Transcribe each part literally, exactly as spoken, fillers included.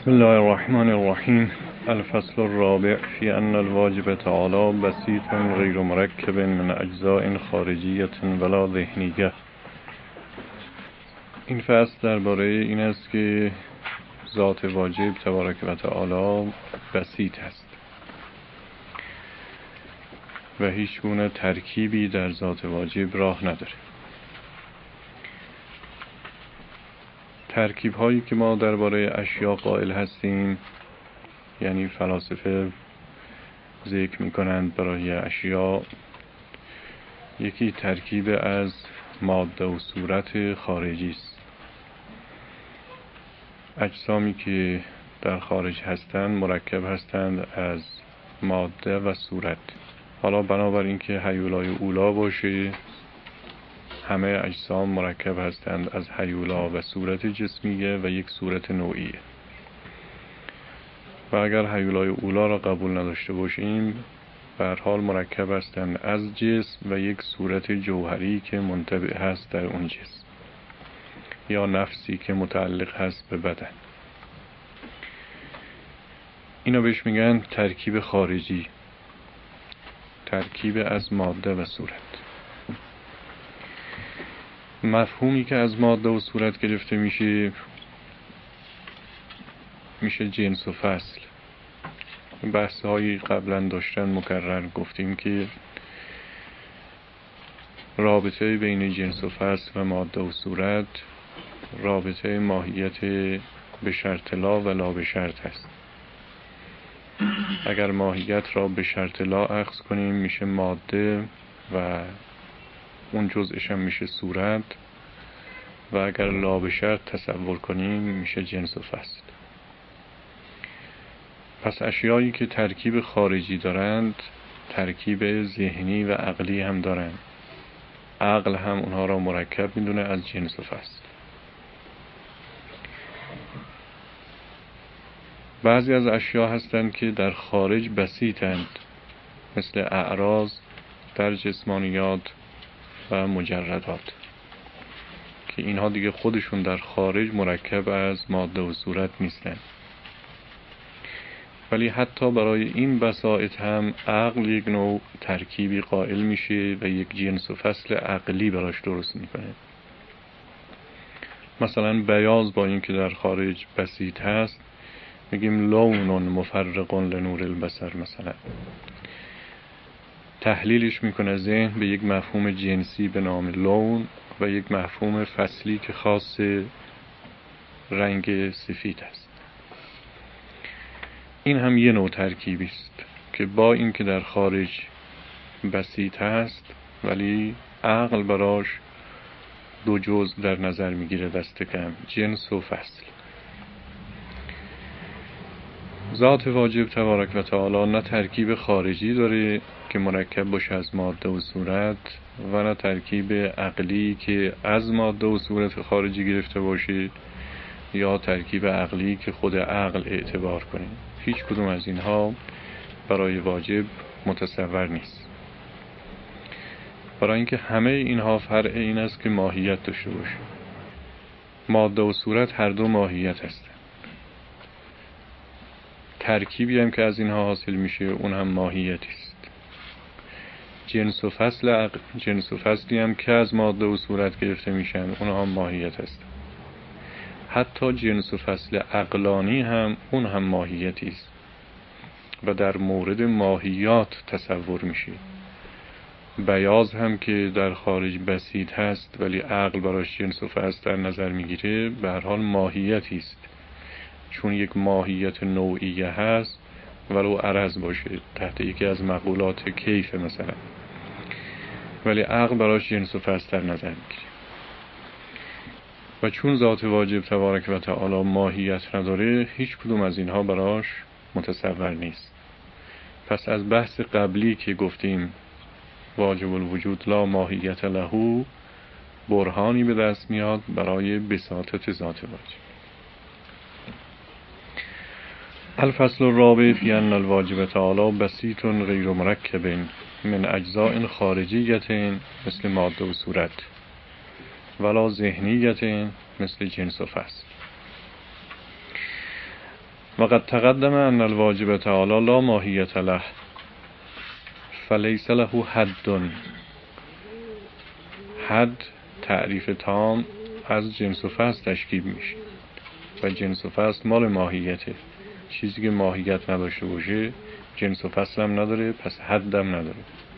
بسم الله الرحمن الرحیم. الفصل الرابع فی ان الواجب تعالی بسیط غیر مرکب من اجزاء خارجیة ولا ذهنیه. این فصل درباره این است که ذات واجب تبارک و تعالی بسیط است و هیچ گونه ترکیبی در ذات واجب راه نداره. ترکیب هایی که ما درباره اشیا قائل هستیم، یعنی فلاسفه ذکر می کنند برای اشیا، یکی ترکیب از ماده و صورت خارجی است. اجسامی که در خارج هستند مرکب هستند از ماده و صورت. حالا بنابر اینکه هیولای اولا باشه، همه اجسام مرکب هستند از هیولا و صورت جسمیه و یک صورت نوعیه. و اگر هیولای اولا را قبول نداشته باشیم، به هر حال مرکب هستند از جسم و یک صورت جوهری که منطبع هست در اون جسم، یا نفسی که متعلق هست به بدن. اینا بهش میگن ترکیب خارجی، ترکیب از ماده و صورت. مفهومی که از ماده و صورت گرفته میشه میشه جنس و فصل. بحث هایی قبلا داشتن مکرر گفتیم که رابطه بین جنس و فصل و ماده و صورت رابطه ماهیت به شرط لا و لا به شرط هست. اگر ماهیت را به شرط لا اخذ کنیم میشه ماده و اون جزءش هم میشه صورت، و اگر لا به شرط تصور کنیم میشه جنس و فصل. پس اشیایی که ترکیب خارجی دارند ترکیب ذهنی و عقلی هم دارند. عقل هم اونها را مرکب میدونه از جنس و فصل. بعضی از اشیا هستند که در خارج بسیطند، مثل اعراض در جسمانیات و مجردات، که اینها دیگه خودشون در خارج مرکب از ماده و صورت نیستند. ولی حتی برای این بساط هم عقل یک نوع ترکیبی قائل میشه و یک جنس و فصل عقلی براش درست میکنه. مثلا بیاض با این که در خارج بسیط هست میگیم لون مفرق لنور البصر. مثلا تحلیلش میکنه ذهن به یک مفهوم جنسی به نام لون و یک مفهوم فصلی که خاص رنگ سفید است. این هم یه نوع ترکیبی است که با این که در خارج بسیط هست ولی عقل براش دو جزء در نظر میگیره، دست کم، جنس و فصل. ذات واجب تبارک و تعالی نه ترکیب خارجی داره که مرکب باشه از ماده و صورت، و نه ترکیب عقلی که از ماده و صورت خارجی گرفته باشه، یا ترکیب عقلی که خود عقل اعتبار کنه. هیچ کدوم از اینها برای واجب متصور نیست، برای اینکه همه اینها فرع این است که ماهیت داشته باشه. ماده و صورت هر دو ماهیت هستند. ترکیبی هم که از اینها حاصل میشه اون هم ماهیتی است. جنس و فصل عقل، جنس و فصلی هم که از ماده و صورت گرفته میشن اونها هم ماهیت هستند. حتی جنس و فصل عقلانی هم اون هم ماهیتی است و در مورد ماهیات تصور میشه. بیاض هم که در خارج بسیط هست ولی عقل براش جنس و فصل در نظر میگیره، به هر حال ماهیتی است، چون یک ماهیت نوعیه هست ولو عرض باشه تحت یکی از مقولات کیف مثلا، ولی عقل براش جنس و فصل در نظر میگیره. و چون ذات واجب تبارک و تعالی ماهیت نداره، هیچ کدوم از اینها براش متصور نیست. پس از بحث قبلی که گفتیم واجب الوجود لا ماهیت له، برهانی به دست میاد برای بساطت ذات واجب. الفصل الرابع فی ان الواجب تعالی بسیط غیر مرکب من اجزاء خارجیة مثل ماده و صورت ولا ذهنیة مثل جنس و فصل. وقد تقدم ان الواجب تعالی لا ماهیت له فلیس له حد. حد تعریف تام از جنس و فصل تشکیل میشه و جنس و فصل مال ماهیته. چیزی که ماهیت نداشته باشه جنس و فصل هم نداره، پس حد هم نداره.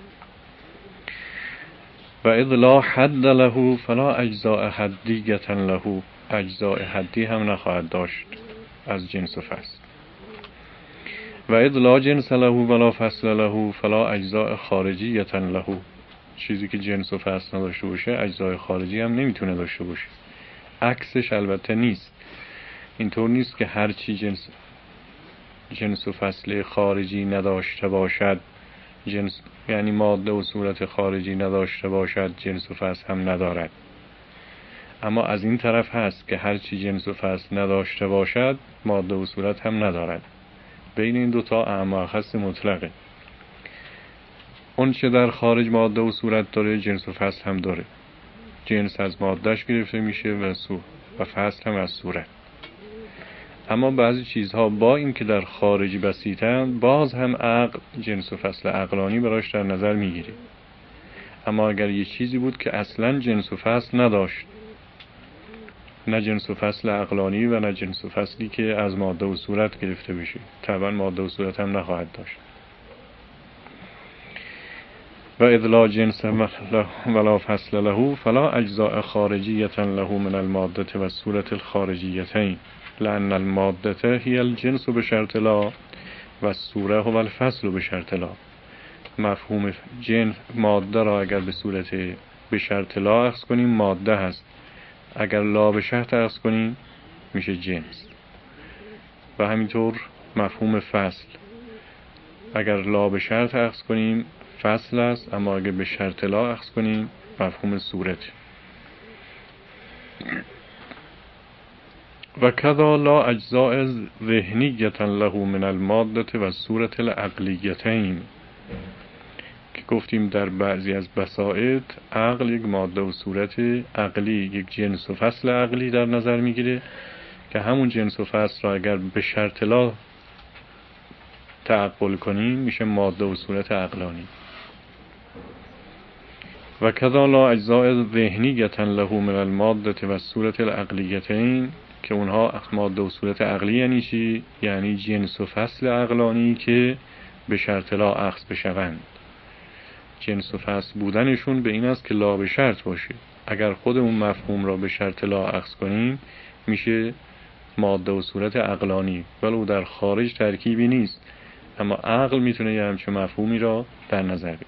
و اذ لا حد له فلا اجزاء حدیة له، اجزاء حدی هم نخواهد داشت از جنس و فصل. و اذ لا جنس له ولا فصل له فلا اجزاء خارجیة له، چیزی که جنس و فصل نداشته باشه اجزای خارجی هم نمیتونه داشته باشه. عکسش البته نیست، اینطور نیست که هر چی جنس جنس و فصل خارجی نداشته باشد، جنس یعنی ماده و صورت خارجی نداشته باشد جنس و فصل هم ندارد. اما از این طرف هست که هر چی جنس و فصل نداشته باشد ماده و صورت هم ندارد. بین این دوتا اعم و اخص مطلقه. اون چه در خارج ماده و صورت داره جنس و فصل هم داره. جنس از مادهش گرفته میشه و سو و فصل هم از صورت. اما بعضی چیزها با این که در خارجی بسیطن باز هم عقل جنس و فصل عقلانی براش در نظر میگیره. اما اگر یه چیزی بود که اصلا جنس و فصل نداشت، نه جنس و فصل عقلانی و نه جنس و فصلی که از ماده و صورت گرفته بشه، طبعا ماده و صورت هم نخواهد داشت. و اذ لا جنس ولا فصل له فلا اجزاء خارجیة له من المادة و الصورة الخارجیتین لأن المادة هي الجنس بشرط لا و الصورة هو الفصل بشرط لا. مفهوم جنس ماده را اگر به صورت به شرط لا اخذ کنیم ماده هست، اگر لا به شرط اخذ کنیم میشه جنس. و همینطور مفهوم فصل اگر لا به شرط اخذ کنیم فصل است، اما اگر به شرط لا اخذ کنیم مفهوم صورت. و کذا لا اجزاء ذهنیة له من المادة و الصورة العقلیتین، که گفتیم در بعضی از بساطت عقل یک ماده و صورت عقلی، یک جنس و فصل عقلی در نظر میگیره که همون جنس و فصل را اگر به شرط لا تعقل کنیم میشه ماده و صورت عقلانی. و کذا لا اجزاء ذهنیة له من المادة و الصورة العقلیتین، که اونها ماده و صورت عقلی یعنی چی؟ یعنی جنس و فصل عقلانی که به شرط لا اخذ بشوند. جنس و فصل بودنشون به این است که لا به شرط باشه. اگر خود اون مفهوم را به شرط لا اخذ کنیم میشه ماده و صورت عقلانی، ولو در خارج ترکیبی نیست، اما عقل میتونه یه همچون مفهومی را در نظر بگیره.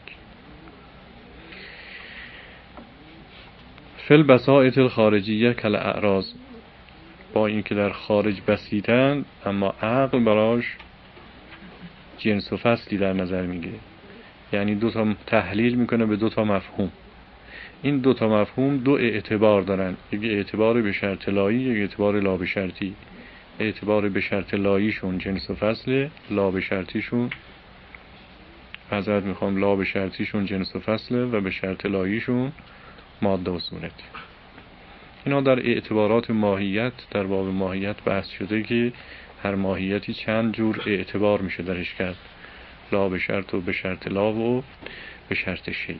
فی البساطة الخارجیه کالاعراض، با اینکه در خارج بسیطن اما عقل براش جنس و فصلی در نظر میگیره، یعنی دو تا تحلیل میکنه به دو تا مفهوم. این دو تا مفهوم دو اعتبار دارن، یک اعتبار به شرط لایی، یک اعتبار لا به شرطی. اعتبار به شرط لاییشون جنس و فصل، لا به شرطیشون حضرت میخوام لا به شرطیشون جنس و فصل و به شرط لاییشون ماده و صورت. اینا در اعتبارات ماهیت در باب ماهیت بحث شده که هر ماهیتی چند جور اعتبار میشه درش کرد، لا به شرط و به شرط لا و به شرط شیء.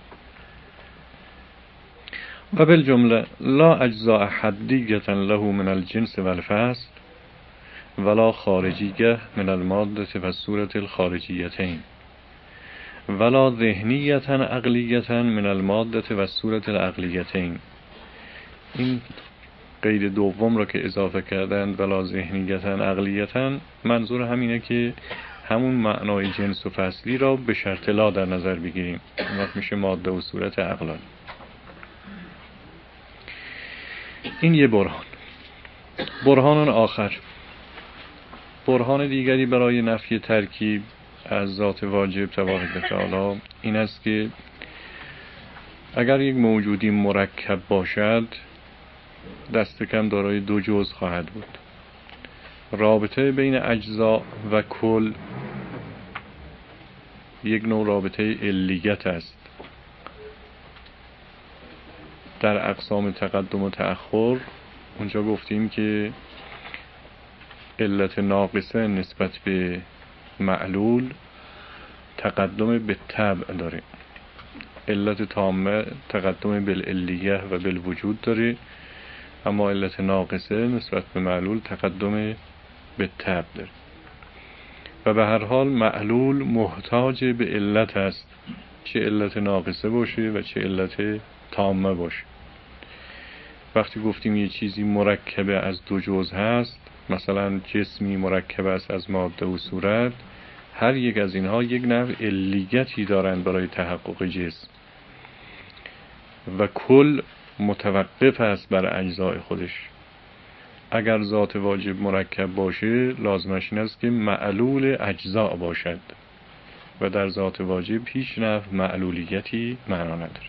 و بالجمله لا اجزاء حدیة له من الجنس و الفصل ولا خارجیه من الماده و الصورة الخارجیتین ولا ذهنیة عقلیة من الماده و الصورة العقلیتین. این قید دوم را که اضافه کردند ولا ذهنیة عقلیة، منظور همینه که همون معنای جنس و فصلی را به شرط لا در نظر بگیریم، اون وقت میشه ماده و صورت عقلانی. این یه برهان. برهان آخر، برهان دیگری برای نفی ترکیب از ذات واجب تبارک و تعالی این است که اگر یک موجودی مرکب باشد دست کم دارای دو جزء خواهد بود. رابطه بین اجزا و کل یک نوع رابطه علیت است. در اقسام تقدم و تأخر اونجا گفتیم که علت ناقصه نسبت به معلول تقدم به طبع داره، علت تامه تقدم بالعلیه و بالوجود داره، اما علت ناقصه نسبت به معلول تقدم به طبع داره. و به هر حال معلول محتاج به علت است، چه علت ناقصه باشه و چه علت تامه باشه. وقتی گفتیم یه چیزی مرکبه از دو جزء هست، مثلا جسمی مرکب است از ماده و صورت، هر یک از اینها یک نوع علیتی دارند برای تحقق جسم و کل متوقف است بر اجزای خودش. اگر ذات واجب مرکب باشه لازمش این است که معلول اجزا باشد و در ذات واجب هیچ نوع معلولیتی معنا نداره.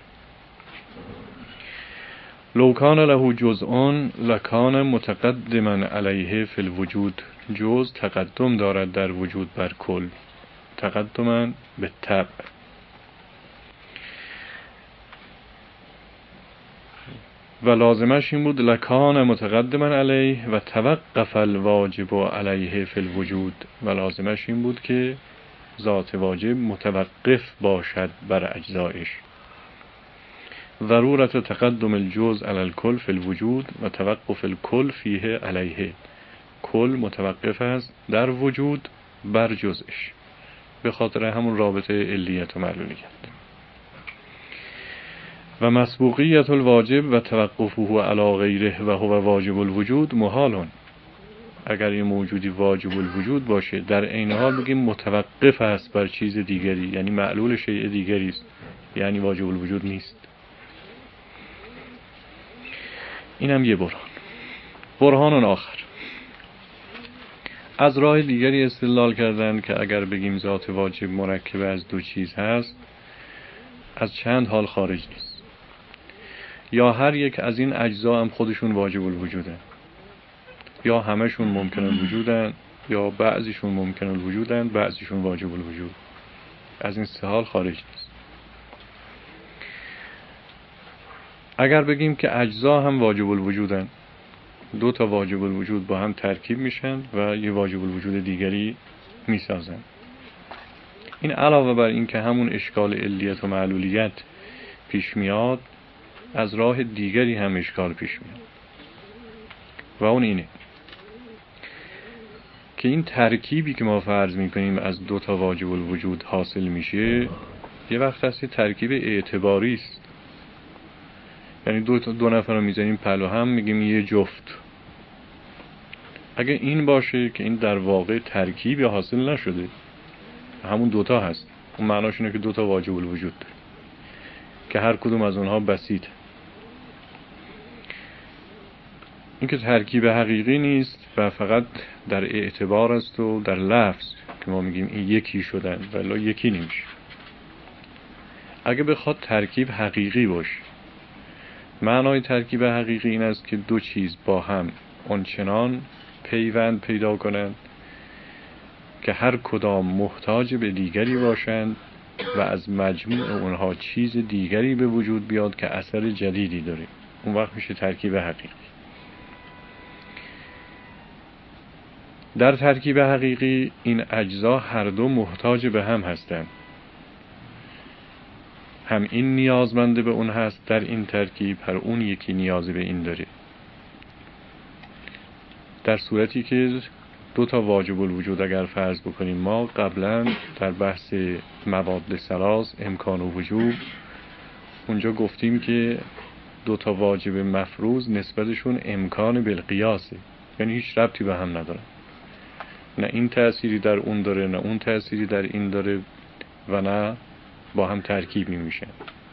لو کان له جزء لکان متقدما علیه فی الوجود، جزء تقدم دارد در وجود بر کل، تقدما به طبع. و لازمش این بود لکان متقدما علیه و توقف الواجب علیه فی الوجود، و لازمش این بود که ذات واجب متوقف باشد بر اجزایش. ضرورت تقدم الجزء علی الکل فی الوجود و توقف الکل فیه علیه، کل متوقف است در وجود بر جزءش به خاطر همون رابطه علیت و معلولیت. و مسبوقیت الواجب و توقفه علی غیره و هو واجب الوجود محال. اگر یه موجودی واجب الوجود باشه در عین حال بگیم متوقف است بر چیز دیگری، یعنی معلول شیء دیگری است، یعنی واجب الوجود نیست. اینم یه برهان. برهان آخر، از راه دیگری استدلال کردن که اگر بگیم ذات واجب مرکب از دو چیز هست، از چند حال خارج نیست. یا هر یک از این اجزا هم خودشون واجب الوجودن، یا همشون ممکن الوجودن، یا بعضیشون ممکن الوجودن، بعضیشون واجب الوجود. از این سه حال خارج نیست. اگر بگیم که اجزا هم واجب الوجودن، دو تا واجب الوجود با هم ترکیب میشن و یه واجب الوجود دیگری میسازن، این علاوه بر این که همون اشکال علیت و معلولیت پیش میاد، از راه دیگری هم اشکال پیش میاد و اون اینه که این ترکیبی که ما فرض میکنیم از دو تا واجب الوجود حاصل میشه، یه وقت هست ترکیب اعتباری است. یعنی دو تا دو نفر رو میزنیم پلو هم میگیم یه جفت. اگه این باشه که این در واقع ترکیبی حاصل نشده، همون دوتا هست، اون معناش اینه که دوتا واجب الوجود داره که هر کدوم از اونها بسیط. این که ترکیب حقیقی نیست و فقط در اعتبار است و در لفظ که ما میگیم این یکی شدن، ولی یکی نمیشه. اگه بخواد ترکیب حقیقی باشه، معنای ترکیب حقیقی این است که دو چیز با هم آنچنان پیوند پیدا کنند که هر کدام محتاج به دیگری باشند و از مجموع اونها چیز دیگری به وجود بیاد که اثر جدیدی داره. اون وقت میشه ترکیب حقیقی. در ترکیب حقیقی این اجزا هر دو محتاج به هم هستند، هم این نیازمنده به اون هست در این ترکیب، هر اون یکی نیاز به این داره. در صورتی که دو تا واجب الوجود اگر فرض بکنیم، ما قبلا در بحث مواد ثلاث امکان و وجوب اونجا گفتیم که دو تا واجب مفروض نسبتشون امکان بالقیاسه، یعنی هیچ ربطی به هم ندارن، نه این تأثیری در اون داره نه اون تأثیری در این داره و نه با هم ترکیبی میشن.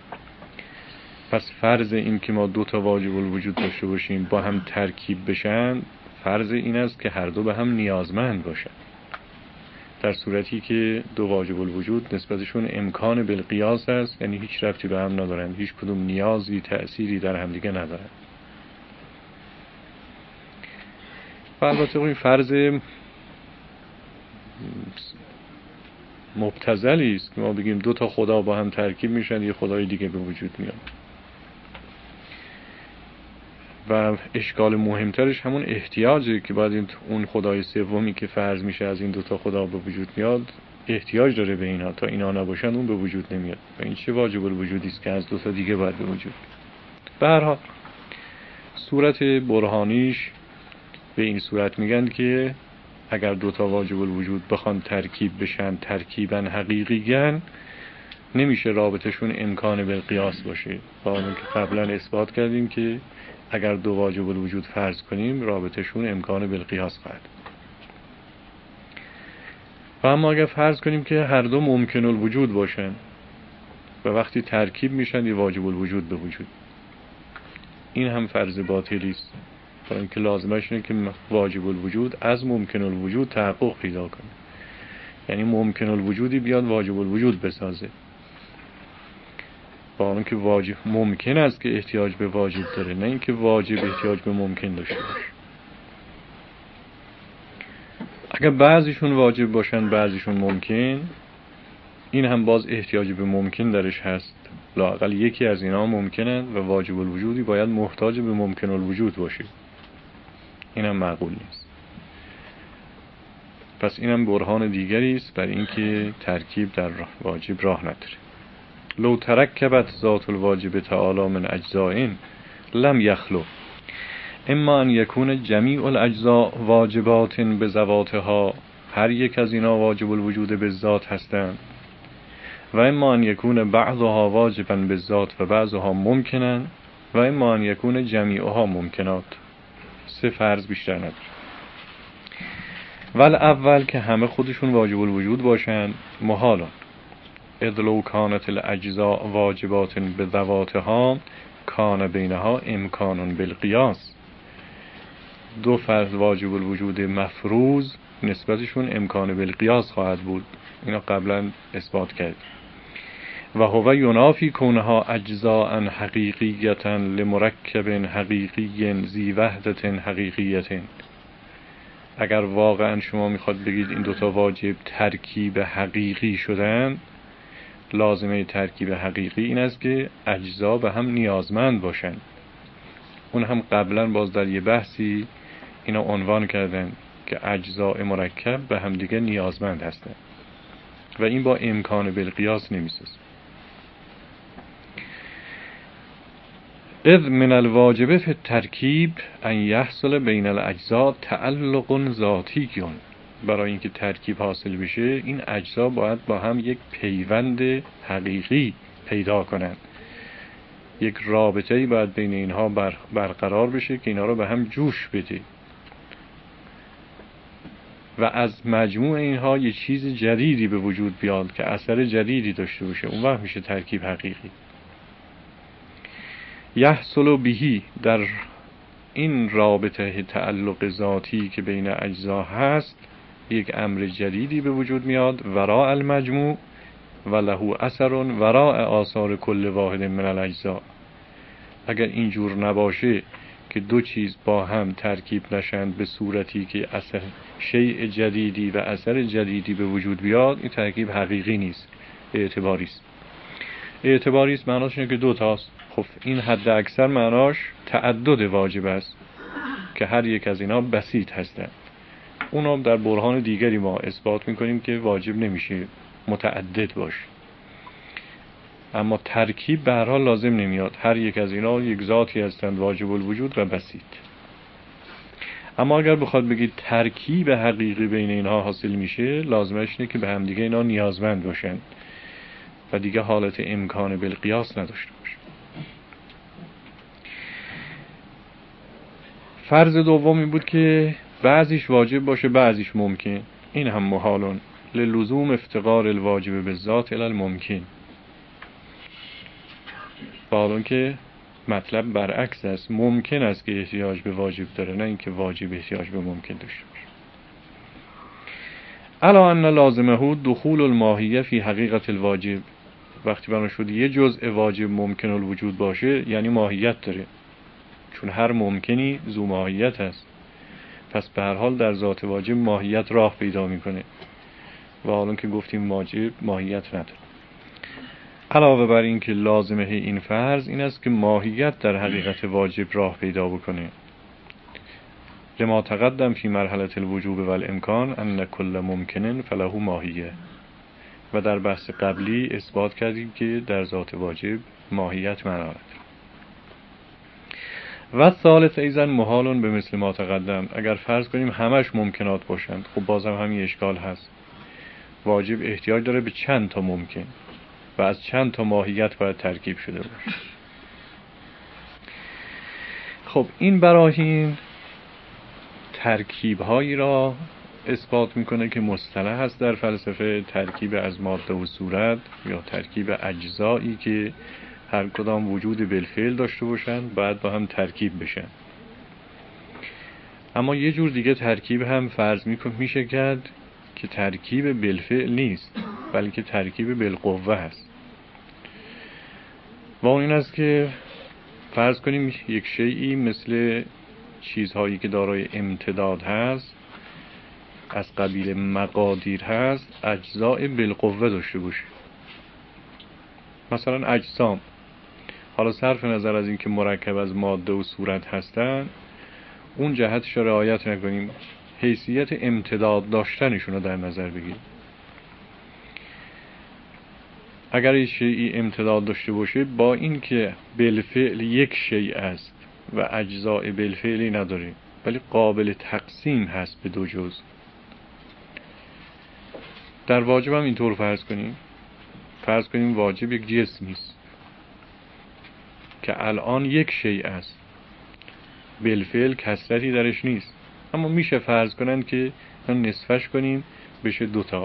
پس فرض این که ما دو تا واجب الوجود داشته باشیم با هم ترکیب بشن، فرض این است که هر دو به هم نیازمند باشن. در صورتی که دو واجب الوجود نسبتشون امکان بالقیاس است، یعنی هیچ ربطی به هم ندارن، هیچ کدوم نیازی تأثیری در هم دیگه ندارن. و البته این فرض مبتذلی است که ما بگیم دو تا خدا با هم ترکیب میشن یه خدای دیگه به وجود میاد. و اشکال مهمترش همون احتیاجه که باید اون خدای سومی که فرض میشه از این دوتا خدا به وجود میاد احتیاج داره به اینا، تا اینا نباشن اون به وجود نمیاد و این چه واجب الوجودی است که از دوتا دیگه باید به وجود بیاد. به هر حال صورت برهانیش به این صورت میگن که اگر دوتا واجب الوجود بخوان ترکیب بشن ترکیبا حقیقیاً نمیشه رابطشون امکان بالقیاس باشه، با اون که قبلا اثبات کردیم که اگر دو واجب الوجود فرض کنیم رابطشون امکان بالقیاس خواهد. و اما اگر فرض کنیم که هر دو ممکن الوجود باشن و وقتی ترکیب میشن یه واجب الوجود به وجود، این هم فرض باطلی است، برای اینکه لازمش اینه که واجب الوجود از ممکن الوجود تحقق پیدا کنه، یعنی ممکن الوجودی بیاد واجب الوجود بسازه، با اون که واجب ممکن است که احتیاج به واجب داره، نه اینکه واجب احتیاج به ممکن داشته باشه. اگر بعضیشون واجب باشن بعضیشون ممکن، این هم باز احتیاج به ممکن درش هست، لااقل یکی از اینا ممکنن و واجب الوجودی باید محتاج به ممکن الوجود باشه، این هم معقول نیست. پس این هم برهان دیگری است برای اینکه ترکیب در واجب راه نداره. لو ترکبت ذات الواجب تعالی من اجزاء لم یخلو اما ان یکون جمیع الاجزاء واجبات به ذواتها، هر یک از اینا واجب الوجود به ذات هستند، و اما ان یکون بعضها واجبا به ذات و بعضها ممکنن و اما ان یکون جمیعها ممکنات. سه فرض بیشتر نداره. ول اول که همه خودشون واجب الوجود باشن محالن، اذ لو کانت الاجزاء واجبات به ذواتها کان بینها امکان بالقیاس. دو فرض واجب الوجود مفروض نسبتشون امکان بالقیاس خواهد بود، اینا قبلا اثبات کرد. و هو ینافی کونها اجزاء حقیقیة لمرکب حقیقی ذی وحدت حقیقیة. اگر واقعا شما میخواد بگید این دوتا واجب ترکیب حقیقی شدن، لازمه ترکیب حقیقی این است که اجزا به هم نیازمند باشن. اون هم قبلا باز در یه بحثی اینا عنوان کردن که اجزاء مرکب به هم دیگه نیازمند هستن و این با امکان بالقیاس نمیسازه. اذ من الواجب فی الترکیب ان یحصل بین الاجزاء تعلق ذاتی. برای اینکه ترکیب حاصل بشه این اجزا باید با هم یک پیوند حقیقی پیدا کنند، یک رابطه‌ای باید بین اینها بر برقرار بشه که اینا رو به هم جوش بده و از مجموع اینها یه چیز جدیدی به وجود بیاد که اثر جدیدی داشته باشه، اون وقت میشه ترکیب حقیقی. یحصل بهی، در این رابطه تعلق ذاتی که بین اجزا هست یک امر جدیدی به وجود میاد، وراء المجموع و له اثر وراء آثار کل واحد من الاجزا. اگر اینجور نباشه که دو چیز با هم ترکیب نشند به صورتی که اثر شیء جدیدی و اثر جدیدی به وجود بیاد، این ترکیب حقیقی نیست، اعتباری است. اعتباری است معناش اینه که دو تاست. خب این حد اکثر معناش تعدد واجب است که هر یک از اینا بسیط هستند. اونا در برهان دیگری ما اثبات میکنیم که واجب نمیشه متعدد باشه، اما ترکیب به هر حال لازم نمیاد، هر یک از اینا یک ذاتی هستند واجب الوجود و بسیط. اما اگر بخواد بگید ترکیب حقیقی بین اینها حاصل میشه، لازمش اینه که به هم دیگه اینا نیازمند باشن و دیگه حالت امکان بالقیاس نداشته باشه. فرض دومی بود که بعضیش واجب باشه بعضیش ممکن، این هم محالون للزوم افتقار الواجب بالذات الی الممکن. حالون که مطلب برعکس است، ممکن است که احتیاج به واجب داره، نه اینکه واجب احتیاج به ممکن داشته باشه. الا ان لازمه دخول الماهیه فی حقیقت الواجب. وقتی بنا شد یه جزء واجب ممکن الوجود باشه یعنی ماهیت داره، چون هر ممکنی ذو ماهیت است، پس به هر حال در ذات واجب ماهیت راه پیدا میکنه و حالا که گفتیم واجب ماهیت نداره. علاوه بر این که لازمه این فرض این است که ماهیت در حقیقت واجب راه پیدا بکنه. لما تقدم فی مرحله الوجوب و الامکان ان کل ممکن فله ماهیه، و در بحث قبلی اثبات کردیم که در ذات واجب ماهیت معنا دارد. و ثالث ایضا محال به مثل ما تقدم، اگر فرض کنیم همش ممکنات باشند، خب بازم همین اشکال هست. واجب احتیاج داره به چند تا ممکن و از چند تا ماهیت باید ترکیب شده باشه. خب این براهین ترکیب هایی را اثبات میکنه که مصطلح هست در فلسفه، ترکیب از ماده و صورت یا ترکیب اجزایی که هر کدام وجود بالفعل داشته باشن بعد با هم ترکیب بشن. اما یه جور دیگه ترکیب هم فرض میشه کرد که ترکیب بالفعل نیست بلکه ترکیب بالقوه هست. و اون این است که فرض کنیم یک شیئی مثل چیزهایی که دارای امتداد هست، از قبیل مقادیر هست، اجزاء بالقوه داشته باشه. مثلا اجسام، حالا صرف نظر از این که مرکب از ماده و صورت هستن، اون جهتش رو رعایت نکنیم، حیثیت امتداد داشتنشون رو در نظر بگیریم. اگر این شیئی امتداد داشته باشه با این که بالفعل یک شیء است و اجزاء بالفعلی نداره ولی قابل تقسیم هست به دو جزء، در واجب هم اینطور فرض کنیم. فرض کنیم واجب یک جسمی است که الان یک شیء است، بالفعل کثرتی درش نیست، اما میشه فرض کنن که نصفش کنیم بشه دوتا.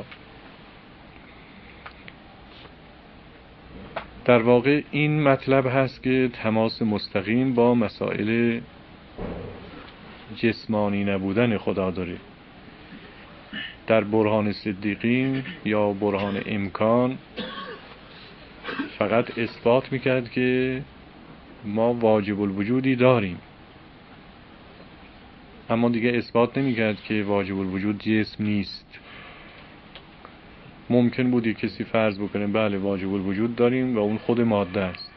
در واقع این مطلب هست که تماس مستقیم با مسائل جسمانی نبودن خدا داره. در برهان صدیقین یا برهان امکان فقط اثبات میکرد که ما واجب الوجودی داریم، اما دیگه اثبات نمیکرد که واجب الوجود جسم نیست. ممکن بودی کسی فرض بکنه بله واجب الوجود داریم و اون خود ماده است.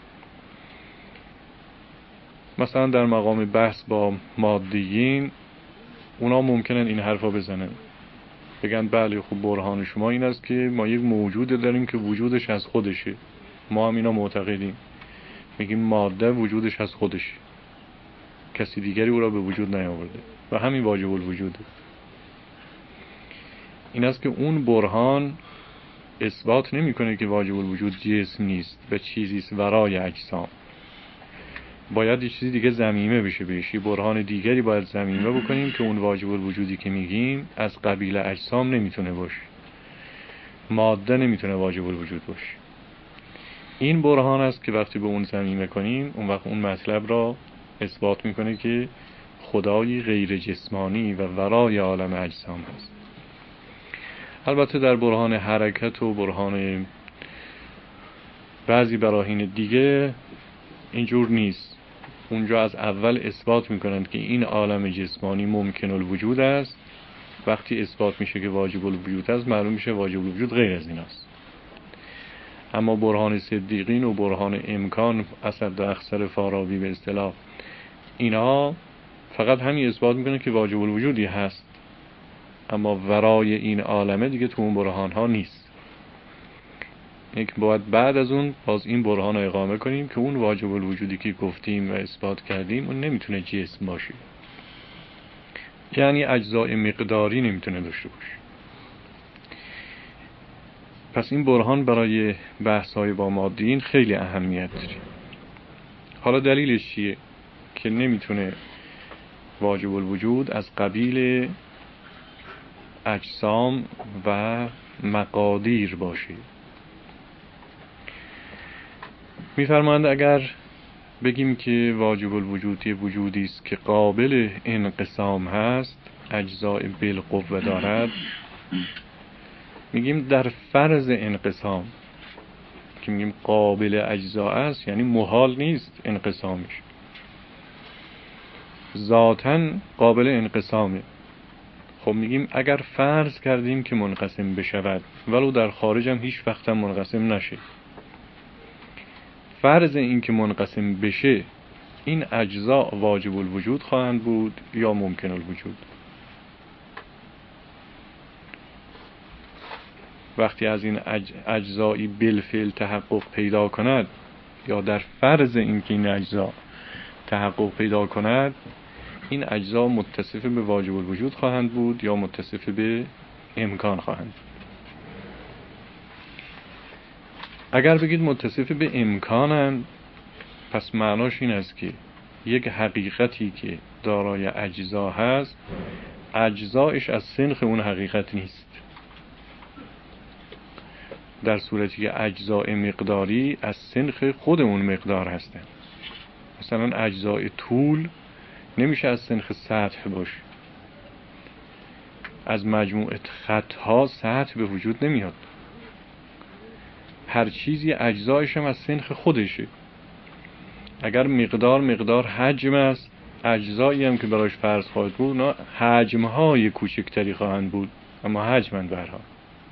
مثلا در مقام بحث با مادیین اونا ممکنن این حرفا بزنن، بگن بله خب برهان شما این است که ما یک موجود داریم که وجودش از خودشه، ما هم اینا معتقدیم، میگیم ماده وجودش از خودشه، کسی دیگری او را به وجود نیاورده و همین واجب الوجوده. این است که اون برهان اثبات نمیکنه که واجب الوجود جسم نیست و چیزی است ورای اجسام. باید یه چیزی دیگه ضمیمه بشه بهش، یه برهان دیگری باید ضمیمه بکنیم که اون واجب الوجودی که میگیم از قبیل اجسام نمیتونه باشه، ماده نمیتونه واجب الوجود باشه. این برهان است که وقتی به اون ضمیمه کنیم اون وقت اون مطلب را اثبات میکنه که خدایی غیر جسمانی و ورای عالم اجسام هست. البته در برهان حرکت و برهان بعضی براهین دیگه اینجور نیست. اونجا از اول اثبات میکنند که این عالم جسمانی ممکن الوجود است، وقتی اثبات میشه که واجب الوجود است معلوم میشه واجب الوجود غیر از این است. اما برهان صدیقین و برهان امکان، اسد و اخسر فارابی به اصطلاح، اینا فقط همین اثبات میکنه که واجب الوجودی هست، اما ورای این عالمه دیگه تو اون برهان ها نیست. یک باید بعد از اون باز این برهان رو اقامه کنیم که اون واجب الوجودی که گفتیم و اثبات کردیم اون نمیتونه جسم باشه، یعنی اجزای مقداری نمیتونه داشته باشه. پس این برهان برای بحث‌های با مادیین خیلی اهمیت داره. حالا دلیلش چیه که نمیتونه واجب الوجود از قبیل اجسام و مقادیر باشه؟ میفرمایند اگر بگیم که واجب الوجود یه وجودی است که قابل انقسام هست، اجزاء بالقوه دارد، میگیم در فرض انقسام که میگیم قابل اجزا است، یعنی محال نیست انقسامش، ذاتاً قابل انقسامه. خب میگیم اگر فرض کردیم که منقسم بشود ولو در خارج هم هیچ وقت هم منقسم نشه، فرض این که منقسم بشه این اجزا واجب الوجود خواهند بود یا ممکن الوجود. وقتی از این اج... اجزایی بالفعل تحقق پیدا کند یا در فرض این که این اجزا تحقق پیدا کند، این اجزا متصف به واجب الوجود خواهند بود یا متصف به امکان خواهند بود. اگر بگید متصف به امکانند، پس معناش این است که یک حقیقتی که دارای اجزا هست، اجزایش از سنخ اون حقیقت نیست، در صورتی که اجزای مقداری از سنخ خود اون مقدار هستند. مثلا اجزای طول نمیشه از سنخ سطح باشه. از مجموعه خطها سطح به وجود نمیاد. هر چیزی اجزایش هم از سنخ خودشه. اگر مقدار مقدار حجم است، اجزایی هم که برایش فرض خواهد بود اونا حجمهای کوچکتری خواهند بود، اما حجمند به هر حال.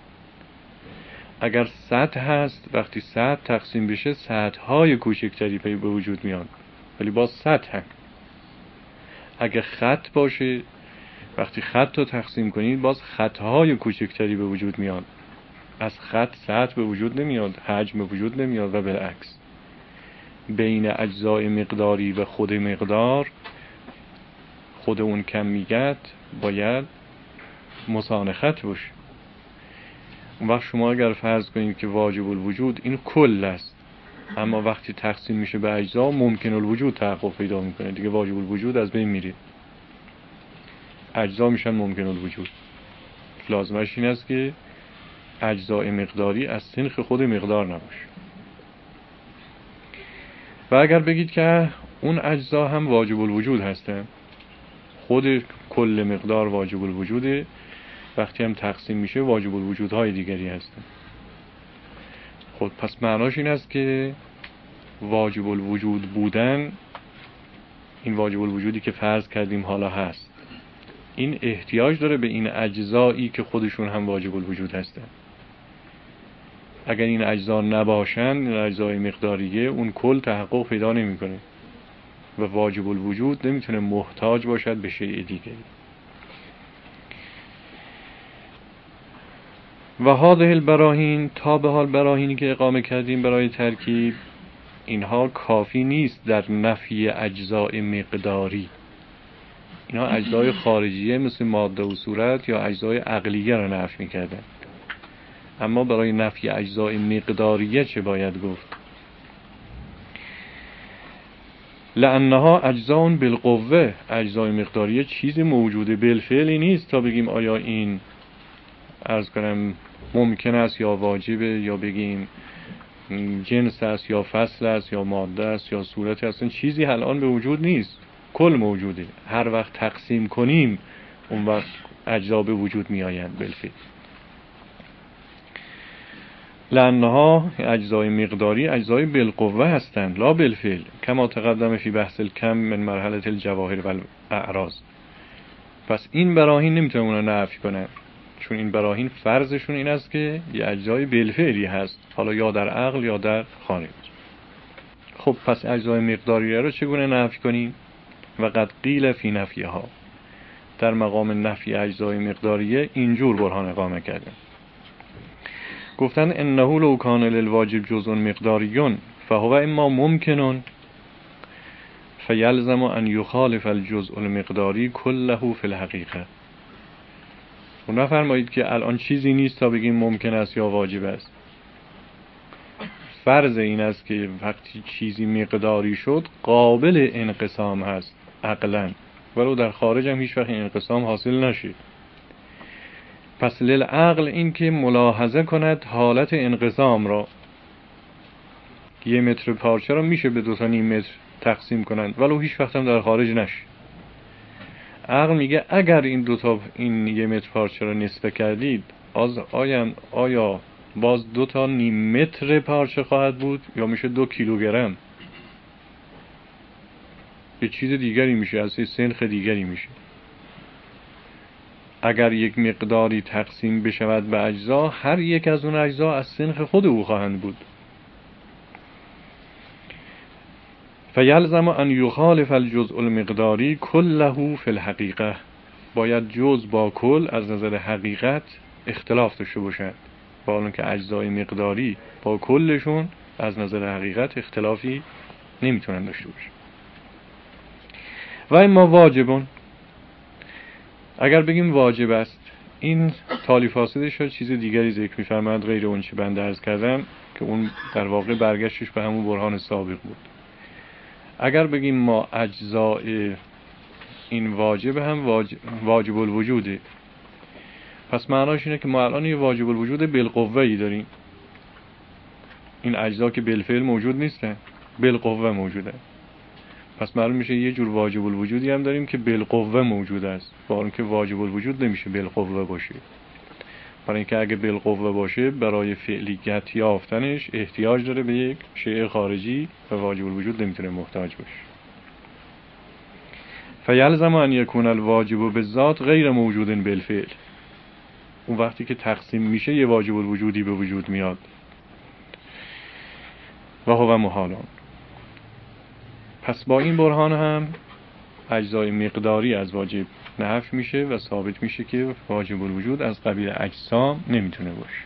اگر سطح هست، وقتی سطح تقسیم بشه سطحهای کوچکتری به وجود میاد، ولی باز سطح. اگر خط باشه، وقتی خط رو تقسیم کنید باز خطهای کوچکتری به وجود میاد، از خط سطح به وجود نمیاد، حجم به وجود نمیاد و بالعکس. بین اجزای مقداری و خود مقدار، خود اون کمیت باید مسانخت باشه. اون وقت شما اگر فرض کنید که واجب الوجود این کل است، اما وقتی تقسیم میشه به اجزا ممکن الوجود تحقق پیدا میکنه، دیگه واجب الوجود از بین میره، اجزا میشن ممکن الوجود. لازمش این است که اجزای مقداری از سنخ خود مقدار نباشه. و اگر بگید که اون اجزا هم واجب الوجود هستن، خود کل مقدار واجب الوجوده، وقتی هم تقسیم میشه واجب الوجودهای دیگری هستن، خب پس معناش این است که واجب الوجود بودن، این واجب الوجودی که فرض کردیم حالا هست، این احتیاج داره به این اجزایی که خودشون هم واجب الوجود هستن. اگر این اجزا نباشن، این اجزای مقداریه، اون کل تحقق پیدا نمیکنه و واجب الوجود نمیتونه محتاج باشد به شیء دیگری. و هذه البراهین، تا به حال براهینی که اقامه کردیم برای ترکیب، اینها کافی نیست در نفی اجزای مقداری. اینها اجزای خارجیه مثل ماده و صورت یا اجزای عقلیه را نفی میکردن. اما برای نفی اجزای مقداریه چه باید گفت؟ لانها اجزاء بالقوه، اجزای مقداریه چیزی موجوده بالفعلی نیست تا بگیم آیا این عرض کنم ممکن است یا واجبه، یا بگیم جنس است یا فصل است یا ماده است یا صورت است. این چیزی الان به وجود نیست، کل موجوده. هر وقت تقسیم کنیم اون وقت اجزا به وجود می آیند بالفعل. لانها اجزای مقداری اجزای بالقوه هستند لا بالفعل، کما تقدم فی بحث الکم من مرحله الجواهر و الاعراض. پس این براهین نمیتونه اونا نفی کنه، چون این براهین فرضشون این است که یه اجزای بالفعلی هست، حالا یا در عقل یا در خارج. خب پس اجزای مقداریه رو چگونه نفی کنیم؟ و قد قیل فی نفیها، در مقام نفی اجزای مقداریه اینجور برهان اقامه کردن. گفتن انه لو کان للواجب جزء مقداریون فهو اما ممکنون فیلزم ان یخالف الجزء المقداری کله فی الحقیقه. و نفرمایید که الان چیزی نیست تا بگیم ممکن است یا واجب است. فرض این است که وقتی چیزی مقداری شد قابل انقسام هست عقلاً، ولو در خارج هم هیچ وقت انقسام حاصل نشید. پس للعقل این که ملاحظه کند حالت انقسام را. یه متر پارچه را میشه به دو تا نیم متر تقسیم کنند ولو هیچ وقت هم در خارج نشید. عقل میگه اگر این دو تا این یه متر پارچه را نصف کردید، از آیا آیا باز دو تا نیم متر پارچه خواهد بود یا میشه دو کیلوگرم؟ یه چیز دیگری میشه، از یه سنخ دیگری میشه. اگر یک مقداری تقسیم بشود به اجزا، هر یک از اون اجزا از سنخ خود او خواهند بود. فیلزم ان یخالف الجزء المقداری کله فی الحقیقه، باید جزء با کل از نظر حقیقت اختلاف داشته باشند، با اون که اجزای مقداری با کلشون از نظر حقیقت اختلافی نمیتونن داشته باشن. و اما واجبون، اگر بگیم واجب است، این تالی فاسده شد چیز دیگری ذکر می‌فرماید غیر اون چه بنده عرض کردم که اون در واقع برگشتش به همون برهان سابق بود. اگر بگیم ما اجزای این واجب هم واجب, واجب الوجوده، پس معناش اینه که ما الان یه واجب الوجود بالقوه‌ای داریم. این اجزا که بالفعل موجود نیستن، بالقوه موجوده. پس معلوم میشه یه جور واجب الوجودی هم داریم که بالقوه موجود است، با اینکه واجب الوجود نمیشه بالقوه باشه. برای اینکه اگه بالقوه باشه برای فعلیت یافتنش احتیاج داره به یک شیء خارجی و واجب الوجود نمیتونه محتاج باشه. فیلزم ان یکون الواجب بالذات غیر موجود بالفعل، اون وقتی که تقسیم میشه یه واجب الوجودی به وجود میاد و هو محالون. پس با این برهان هم اجزای مقداری از واجب نفی میشه و ثابت میشه که واجب الوجود از قبیل اجسام نمیتونه باشه.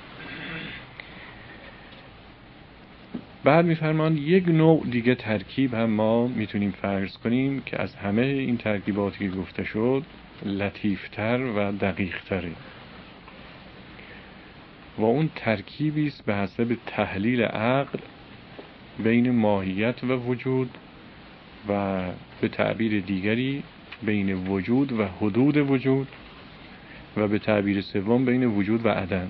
بعد میفرمان یک نوع دیگه ترکیب هم ما میتونیم فرض کنیم که از همه این ترکیباتی که گفته شد لطیفتر و دقیقتره و اون ترکیبی است به حسب تحلیل عقل بین ماهیت و وجود و به تعبیر دیگری بین وجود و حدود وجود و به تعبیر سوم بین وجود و عدم.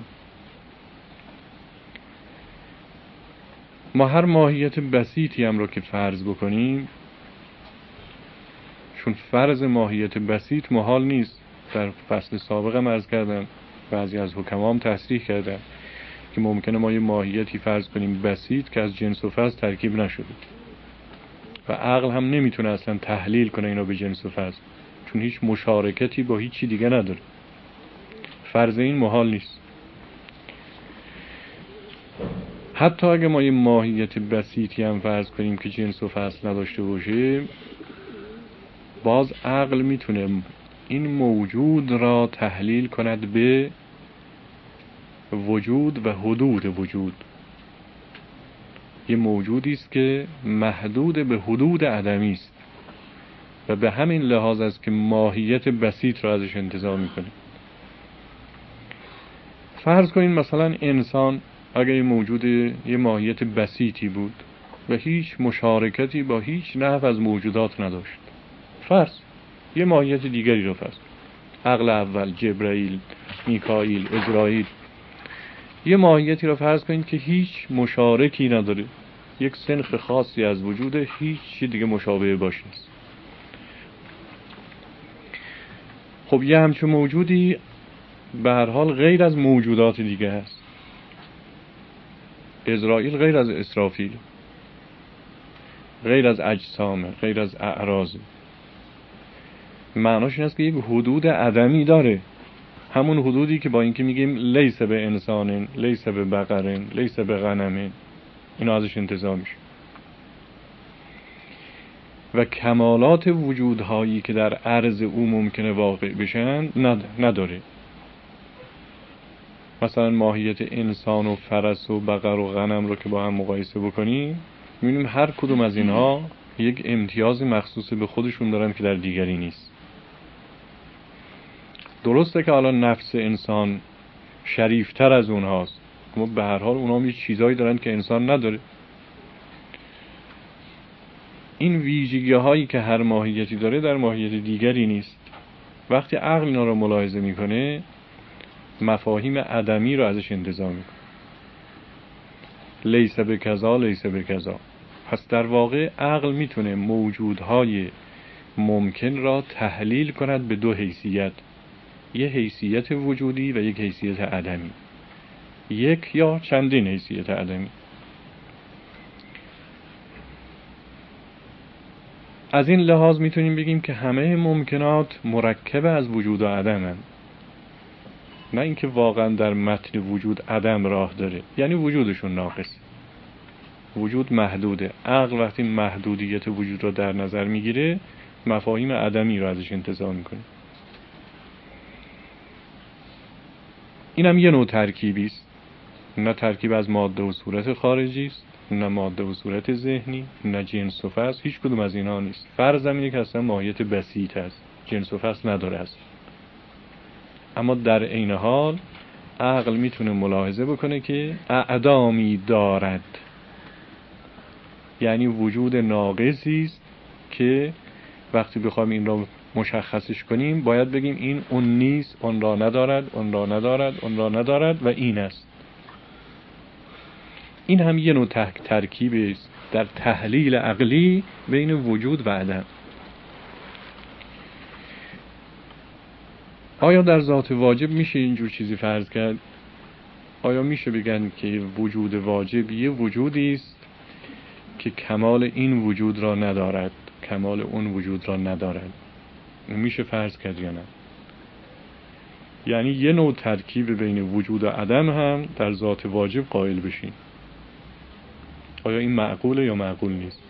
ما هر ماهیت بسیطی هم رو که فرض بکنیم، چون فرض ماهیت بسیط محال نیست، در فصل سابق هم عرض کردم، بعضی از حکمام تصریح کردن که ممکنه ما یه ماهیتی فرض کنیم بسیط که از جنس و فصل ترکیب نشده و عقل هم نمیتونه اصلا تحلیل کنه اینو به جنس و فصل، چون هیچ مشارکتی با هیچ چی دیگه نداره. فرض این محال نیست. حتی اگه ما یه ماهیت بسیطی هم فرض کنیم که جنس و فصل نداشته باشه، باز عقل میتونه این موجود را تحلیل کند به وجود و حدود وجود. یه موجودی است که محدود به حدود عدمی است و به همین لحاظ است که ماهیت بسیط را ازش انتزاع میکنه. فرض کنین مثلا انسان اگه یه موجود یه ماهیت بسیطی بود و هیچ مشارکتی با هیچ نحو از موجودات نداشت، فرض یه ماهیت دیگری رو فرض، عقل اول، جبرائیل، میکائیل، عزرائیل، یه ماهیتی رو فرض کنید که هیچ مشارکی نداره، یک سنخ خاصی از وجود، هیچ چیز دیگه مشابه باش نیست. خب یه همچون موجودی به هر حال غیر از موجودات دیگه هست. عزرائیل غیر از اسرافیل، غیر از اجسام، غیر از اعراض. معناش این است که یک حدود عدمی داره، همون حدودی که با اینکه میگیم لیس به انسان، لیس به بقر، لیس به غنم، اینا ازش انتزاع میشه. و کمالات وجودهایی که در عرض او ممکنه واقع بشن نداره. مثلا ماهیت انسان و فرس و بقر و غنم رو که با هم مقایسه بکنیم، میبینیم هر کدوم از اینها یک امتیاز مخصوص به خودشون دارن که در دیگری نیست. درسته که الان نفس انسان شریفتر از اونهاست، اما به هر حال اونها هم یه چیزایی دارن که انسان نداره. این ویژگی هایی که هر ماهیتی داره در ماهیت دیگری نیست. وقتی عقل اینا رو ملاحظه میکنه، مفاهیم عدمی رو ازش انتزاع میکنه. لیس به کذا، لیس به کذا. پس در واقع عقل میتونه موجودهای ممکن را تحلیل کند به دو حیثیت، یک حیثیت وجودی و یک حیثیت عدمی، یک یا چندین حیثیت عدمی. از این لحاظ میتونیم بگیم که همه ممکنات مرکب از وجود و عدم هستند، نه اینکه واقعا در متن وجود عدم راه داره، یعنی وجودشون ناقص. وجود محدوده. عقل وقتی محدودیت وجود را در نظر میگیره مفاهیم عدمی را ازش انتزاع میکنه. این هم یه نوع ترکیبی است، نه ترکیب از ماده و صورت خارجی است، نه ماده و صورت ذهنی، نه جنس و فصل، هیچ کدوم از اینها نیست. فرض اینه که اصلا ماهیت بسیط است، جنس و فصل نداره است. اما در عین حال عقل میتونه ملاحظه بکنه که اعدامی دارد، یعنی وجود ناقصی است که وقتی بخوام این را مشخصش کنیم باید بگیم این اون نیست، اون را ندارد، اون را ندارد، اون را ندارد و این است. این هم یه نوع ترکیب است در تحلیل عقلی بین وجود و عدم. آیا در ذات واجب میشه اینجور چیزی فرض کرد؟ آیا میشه بگن که وجود واجب یه وجودی است که کمال این وجود را ندارد، کمال اون وجود را ندارد؟ میشه فرض کرد یا نه؟ یعنی یه نوع ترکیب بین وجود و عدم هم در ذات واجب قائل بشین. آیا این معقوله یا معقول نیست؟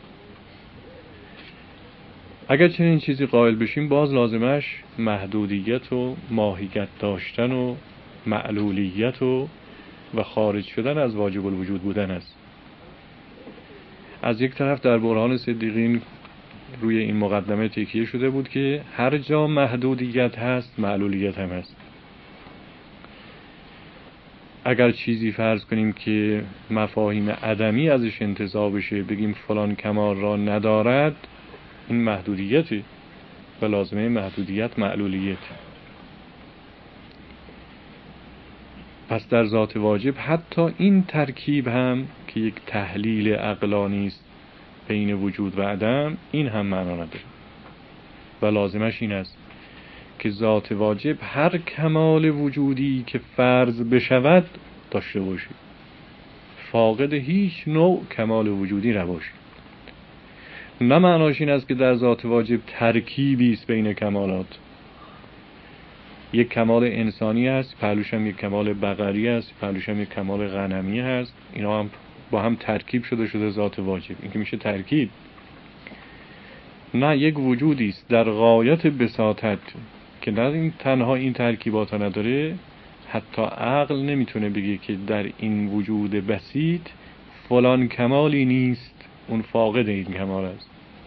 اگر چنین چیزی قائل بشیم باز لازمش محدودیت و ماهیت داشتن و معلولیت و و خارج شدن از واجب الوجود بودن است. از یک طرف در برهان صدیقین روی این مقدمه تکیه شده بود که هر جا محدودیت هست معلولیت هم هست. اگر چیزی فرض کنیم که مفاهیم عدمی ازش انتزاع بشه، بگیم فلان کمال را ندارد، این محدودیته و لازمه محدودیت معلولیت. پس در ذات واجب حتی این ترکیب هم که یک تحلیل عقلانی است بین وجود و عدم، این هم معنا نداره و لازمش این است که ذات واجب هر کمال وجودی که فرض بشود داشته باشی، فاقد هیچ نوع کمال وجودی نباشی. نه معناش این است که در ذات واجب ترکیبی است بین کمالات. یک کمال انسانی هست، پهلوش هم یک کمال بقری هست، پهلوش هم یک کمال غنمی هست، اینا هم با هم ترکیب شده شده ذات واجب. این که میشه ترکیب. نه، یک وجودی است در غایت بساطت که نه این تنها این ترکیبات نداره، حتی عقل نمیتونه بگه که در این وجود بسیط فلان کمالی نیست، اون فاقد این کمال است.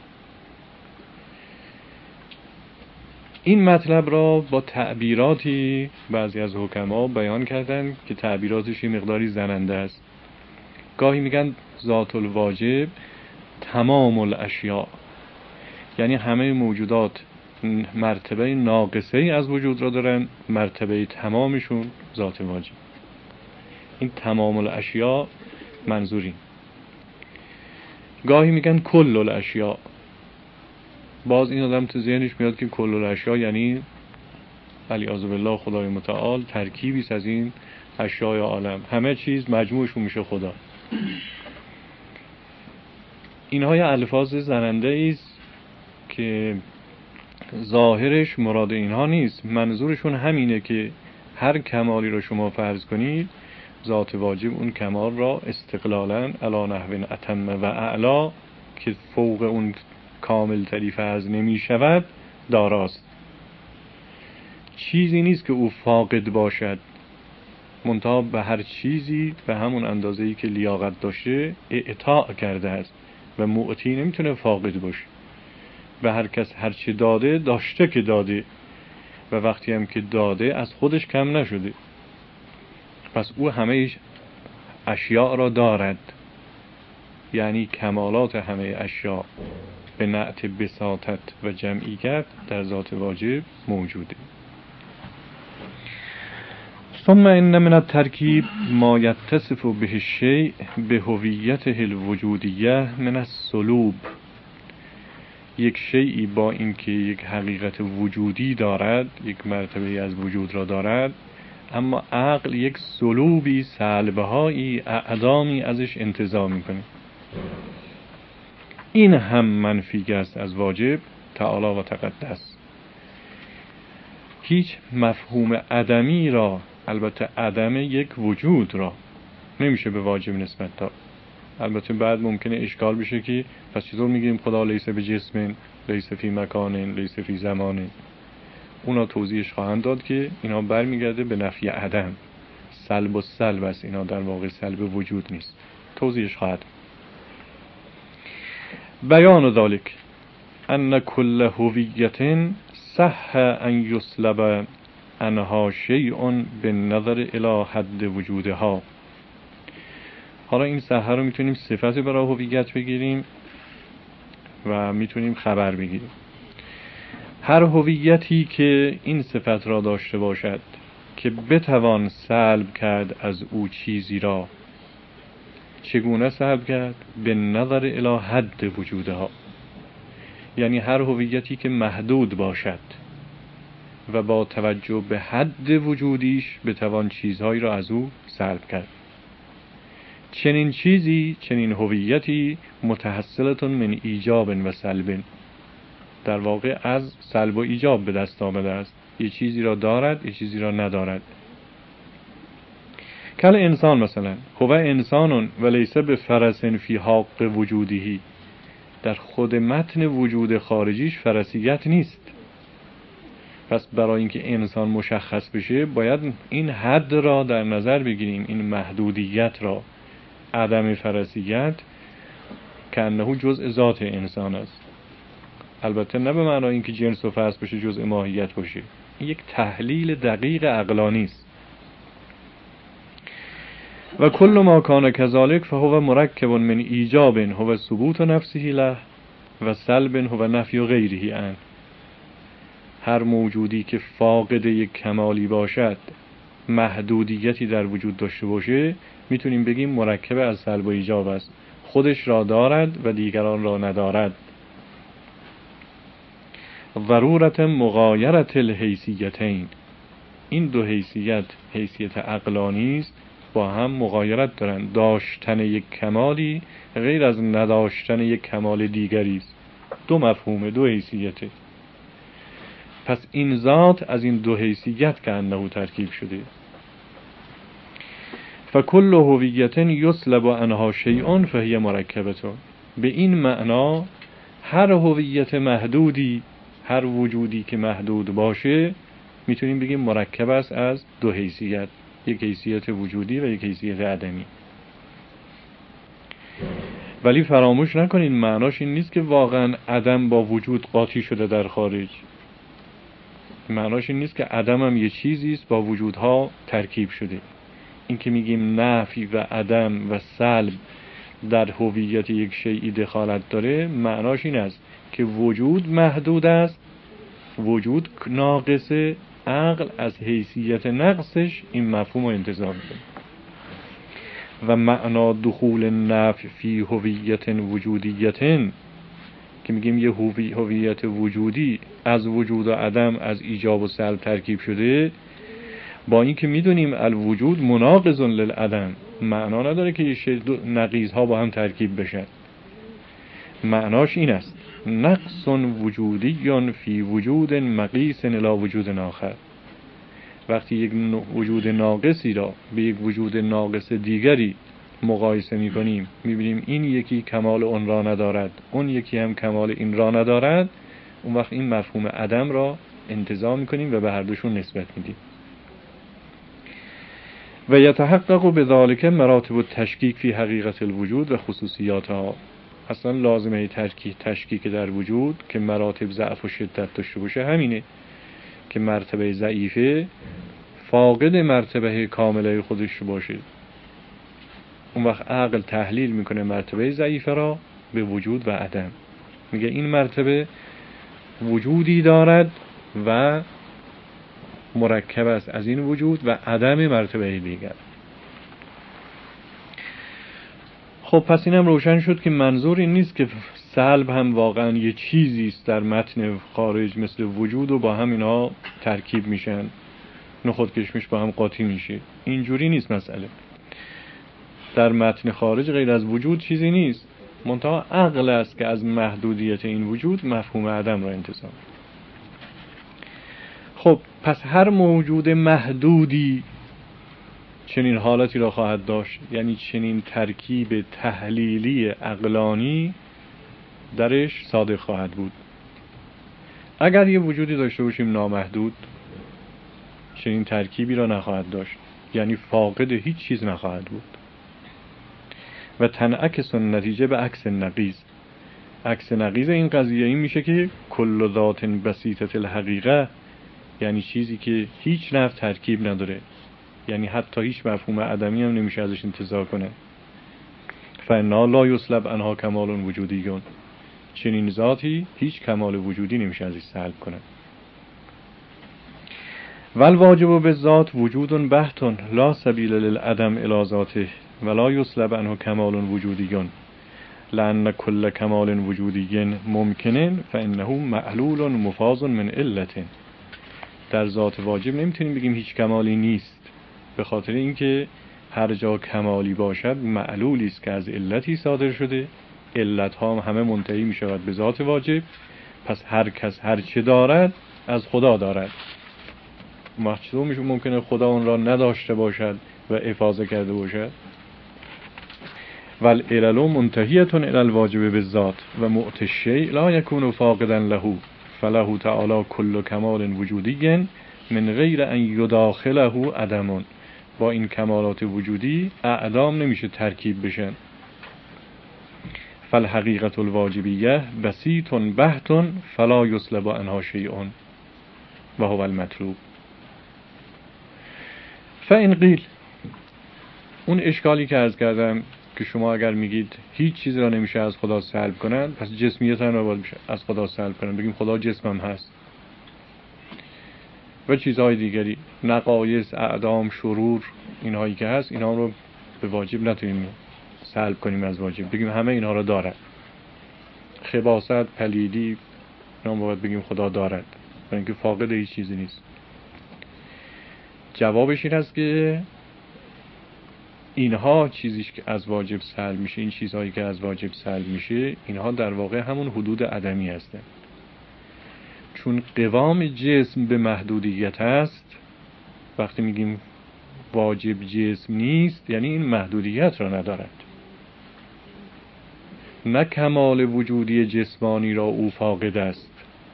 این مطلب را با تعبیراتی بعضی از حکما بیان کردن که تعبیراتش یه مقداری زننده است. گاهی میگن ذات الواجب تمام الاشیاء، یعنی همه موجودات مرتبه ناقصه ای از وجود را دارن، مرتبه تمامشون ذات واجب. این تمام الاشیاء منظورین. گاهی میگن کل الاشیاء، باز این آدم تو ذهنش میاد که کل الاشیاء یعنی علیاذ بالله خدای متعال ترکیبی است از این اشیاء عالم، همه چیز مجموعشون میشه خدا. اینها یه الفاظ زننده است که ظاهرش مراد اینها نیست. منظورشون همینه که هر کمالی رو شما فرض کنید، ذات واجب اون کمال را استقلالاً علی نحو اتم و اعلا که فوق اون کامل تری فرض نمی شود داراست. چیزی نیست که او فاقد باشد، منتها به هر چیزی به همون اندازه‌ای که لیاقت داشته اعطاء کرده است و معطی نمیتونه فاقد باشه. به هر کس هر چی داده داشته که داده و وقتی هم که داده از خودش کم نشده، پس او همه اشیاء را دارد. یعنی کمالات همه اشیاء به نعت بساطت و جمعیت در ذات واجب موجوده. ثم ان من الترکیب ما یتصف به الشیء به هویته الوجودیه من السلوب. یک شیئی با اینکه یک حقیقت وجودی دارد، یک مرتبه از وجود را دارد، اما عقل یک سلوبی، سلبهایی، اعدامی ازش انتزاع میکنه. این هم منفی است از واجب تعالی و تقدس. هیچ مفهوم عدمی را، البته عدم یک وجود را، نمیشه به واجب نسبت داد. البته بعد ممکنه اشکال بشه که پس چطور میگیم خدا لیس به جسم، لیس فی مکان، لیس فی زمان. اونا توضیحش خواهند داد که اینا برمیگرده به نفی عدم، سلب و سلب است، اینا در واقع سلب وجود نیست. توضیحش خواهد. بیان ذالک ان کل هویت صح ان یسلب عنها شیء بالنظر الی حد وجودها. حالا این صح رو میتونیم صفت برای هویت بگیریم و میتونیم خبر بگیریم. هر هویتی که این صفت را داشته باشد که بتوان سلب کرد از او چیزی را، چگونه سلب کرد؟ به نظر الی حد وجودها، یعنی هر هویتی که محدود باشد و با توجه به حد وجودیش بتوان چیزهایی را از او سلب کرد. چنین چیزی، چنین هویتی متحصلتون من ایجاب و سلب، در واقع از سلب و ایجاب به دست آمده است. یه چیزی را دارد، یه چیزی را ندارد. کل انسان مثلا، هو انسان ولیس به فرس فی حق وجودهی، در خود متن وجود خارجیش فرسیت نیست. پس برای اینکه انسان مشخص بشه باید این حد را در نظر بگیریم، این محدودیت را، عدم فرسیت که انه جزء ذات انسان است. البته نه به معنای اینکه جنس و فصل بشه جزء ماهیت باشه، این یک تحلیل دقیق عقلانی است. و کل ما کان کذالک فهو مرکب من ایجاب هو ثبوت نفسه له و سلب هو نفی غیره عنه. هر موجودی که فاقد یک کمالی باشد، محدودیتی در وجود داشته باشه، میتونیم بگیم مرکب از سلب و ایجاب است. خودش را دارد و دیگران را ندارد. ضرورت مغایرت الحیثیتین، این دو حیثیت، حیثیت عقلانی است، با هم مغایرت دارند. داشتن یک کمالی غیر از نداشتن یک کمال دیگری است. دو مفهوم، دو حیثیته. پس این ذات از این دو حیثیت که انه ترکیب شده. فکل هویت یسلب عنها شیء فهی مرکبتون. به این معنا هر هویت محدودی، هر وجودی که محدود باشه، میتونیم بگیم مرکب است از دو حیثیت، یک حیثیت وجودی و یک حیثیت عدمی. ولی فراموش نکنید معناش این نیست که واقعا عدم با وجود قاطی شده در خارج. معناش این نیست که عدم هم یه چیزی است با وجودها ترکیب شده. این که میگیم نفی و عدم و سلب در هویت یک شیئی دخالت داره، معناش این است که وجود محدود است، وجود ناقصه، عقل از حیثیت نقصش این مفهوم رو انتزاع میکنه. و معنا دخول نفی فی هویت وجودیت، که میگیم یه هویت وجودی از وجود و عدم، از ایجاب و سلب ترکیب شده، با این که میدونیم الوجود مناقض للعدم، معنا نداره که یه نقیض ها با هم ترکیب بشن. معناش این است نقص وجودی فی وجود مقیس الی وجود آخر. وقتی یک وجود ناقصی را به یک وجود ناقص دیگری مقایسه می کنیم، می بینیم این یکی کمال اون را ندارد، اون یکی هم کمال این را ندارد، اون وقت این مفهوم عدم را انتزاع می کنیم و به هر دوشون نسبت می دیم. و یتحقق بذالک مراتب التشکیک فی حقیقت الوجود و خصوصیاتها. اصلا لازمه تشکیک تشکیک در وجود که مراتب ضعف و شدت داشته باشه همینه که مرتبه ضعیفه فاقد مرتبه کامله خودش باشه. اون وقت عقل تحلیل میکنه مرتبه ضعیفه را به وجود و عدم، میگه این مرتبه وجودی دارد و مرکب است از این وجود و عدم مرتبه دیگر. خب پس اینم روشن شد که منظور این نیست که سلب هم واقعا یه چیزی است در متن خارج مثل وجود و با هم اینا ترکیب میشن، نخود کشمش با هم قاطی میشه. اینجوری نیست مسئله. در متن خارج غیر از وجود چیزی نیست، منتها عقل است که از محدودیت این وجود مفهوم عدم را انتزاع. خب پس هر موجود محدودی چنین حالتی را خواهد داشت، یعنی چنین ترکیب تحلیلی عقلانی درش صادق خواهد بود. اگر یه وجودی داشته باشیم نامحدود، چنین ترکیبی را نخواهد داشت، یعنی فاقد هیچ چیز نخواهد بود. و تنعکس نتیجه به عکس نقیض. عکس نقیض این قضیه این میشه که کل ذات بسیطه الحقیقه، یعنی چیزی که هیچ نوع ترکیب نداره، یعنی حتی هیچ مفهوم عدمی هم نمیشه ازش انتزاع کنه. فانا لا یسلب عنها کمال وجودیون، چنین ذاتی هیچ کمال وجودی نمیشه ازش سلب کنه. والواجب بالذات وجود بحت لا سبیل للعدم الی ذاته ولا یسلب عنه کمال وجودیون لأن کل کمال وجودی ممکن فانه معلول مفاض من علت. در ذات واجب نمیتونیم بگیم هیچ کمالی نیست، به خاطر اینکه هر جا کمالی باشد معلولی است که از علتی صادر شده. علت ها همه منتهی می شود به ذات واجب. پس هر کس هر چه دارد از خدا دارد. چطور میشه ممکنه خدا اون را نداشته باشد و افاضه کرده باشد؟ والعلل منتهیه الی الواجب بالذات و معطی الشیء لا یکون فاقدا له فله تعالی کل کمال وجودی من غیر ان یداخله عدم. با این کمالات وجودی اعدام نمیشه ترکیب بشن. فالحقیقة الواجبیه بسیط بحت فلا یسلب عنها شیء و هو المطلوب. فان قیل، اون اشکالی که عرض کردم که شما اگر میگید هیچ چیز را نمیشه از خدا سلب کنن، پس جسمیت هم را باید از خدا سلب کنن، بگیم خدا جسمم هست و چیزهای دیگری، نقایص، اعدام، شرور، اینهایی که هست اینها رو به واجب نتونیم سلب کنیم از واجب، بگیم همه اینها را دارد. خباثت، پلیدی، اینا باید بگیم خدا دارد و اینکه فاقد هیچ چیزی نیست. جوابش این است که اینها چیزیش که از واجب سلب میشه، این چیزهایی که از واجب سلب میشه، اینها در واقع همون حدود عدمی هستند. چون قوام جسم به محدودیت است، وقتی میگیم واجب جسم نیست یعنی این محدودیت را ندارد. نه کمال وجودی جسمانی را او فاقد است،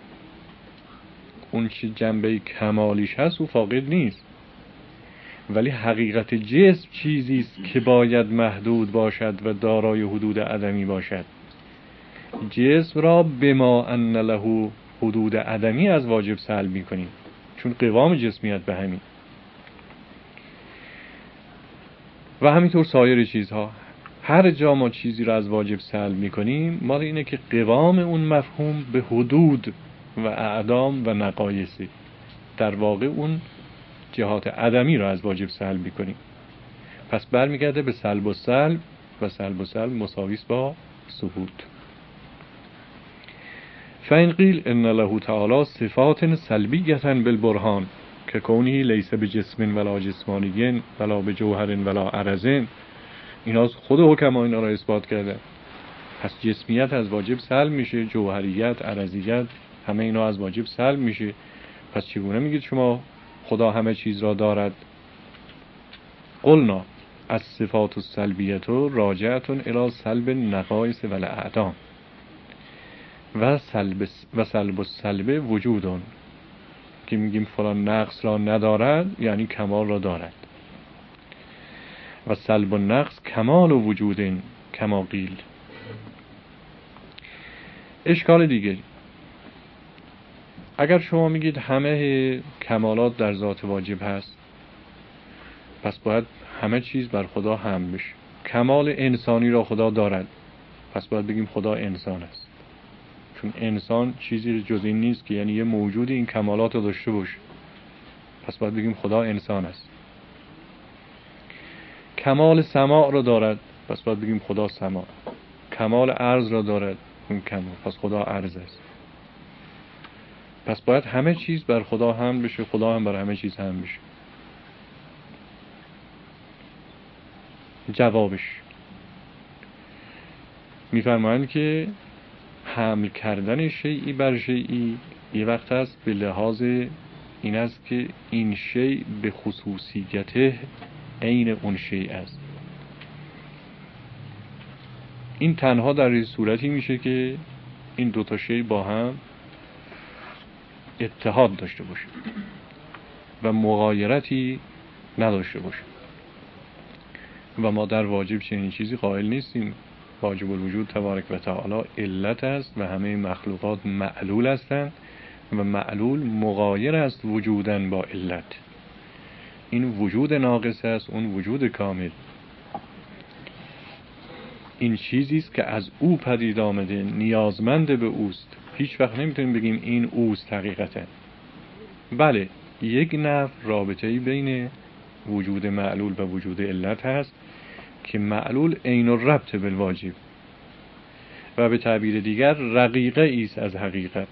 اون چی جنبه کمالیش هست او فاقد نیست، ولی حقیقت جسم چیزی است که باید محدود باشد و دارای حدود عدمی باشد. جسم را بما ان له حدود عدمی از واجب سلب می‌کنیم، چون قوام جسمیت به همین. و همینطور سایر چیزها، هر جا ما چیزی را از واجب سلب می‌کنیم مال اینه که قوام اون مفهوم به حدود و اعدام و نقایصی، در واقع اون جهات عدمی را از واجب سلب می‌کنیم. پس برمیگرده به سلب و سلب و سلب و سلب مساوی است با ثبوت. فإن قیل ان له تعالی صفات سلبیة بالبرهان که کونه لیس بجسم ولا جسمانی ولا بجوهر ولا عرض، اینا خود حکما اینا را اثبات کرده. پس جسمیت از واجب سلب میشه، جوهریت، عرضیت، همه اینا از واجب سلب میشه. پس چگونه میگید شما خدا همه چیز را دارد؟ قلنا از صفات السلبیت راجعه الی سلب النقائص و الاعدام و سلب و سلب السلب وجودون، که میگیم فلان نقص را ندارد یعنی کمال را دارد. و سلب النقص کمال وجود کما قیل. اشکال دیگری، اگر شما میگید همه کمالات در ذات واجب هست، پس باید همه چیز بر خدا هم بشه. کمال انسانی را خدا دارد، پس باید بگیم خدا انسان است، چون انسان چیزی جز این نیست که یعنی یه موجودی این کمالات رو داشته باشه، پس باید بگیم خدا انسان است. کمال سماع را دارد، پس باید بگیم خدا سماع. کمال عرض را دارد، اون کمال، پس خدا عرض است. پس باید همه چیز بر خدا هم بشه، خدا هم بر همه چیز هم بشه. جوابش میفرمایند که حمل کردن شیئی بر شیئی یه وقت هست به لحاظ این است که این شیء به خصوصیته عین اون شیء است. این تنها در صورتی میشه که این دوتا شیء با هم اتحاد داشته باشه و مغایرتی نداشته باشه و ما در واجب چنین چیزی قائل نیستیم. واجب الوجود تبارک و تعالی علت است و همه مخلوقات معلول هستند و معلول مغایر است وجودن با علت. این وجود ناقص است، اون وجود کامل. این چیزی است که از او پدید آمده، نیازمند به اوست. هیچ وقت نمیتونیم بگیم این اوست حقیقتا. بله، یک نوع رابطه‌ای بین وجود معلول و وجود علت هست که معلول عین الربط بالواجب و به تعبیر دیگر رقیقه ایست از حقیقت.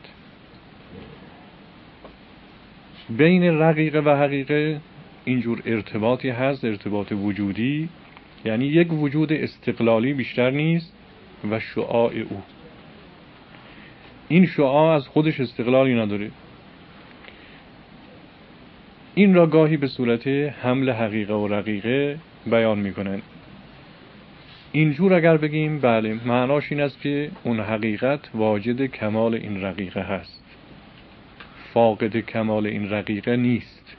بین رقیقه و حقیقه اینجور ارتباطی هست، ارتباط وجودی، یعنی یک وجود استقلالی بیشتر نیست و شعاع او. این شعاع از خودش استقلالی نداره. این را گاهی به صورت حمل حقیقه و رقیقه بیان میکنن. اینجور اگر بگیم بله، معناش این است که اون حقیقت واجد کمال این رقیقه هست، فاقد کمال این رقیقه نیست.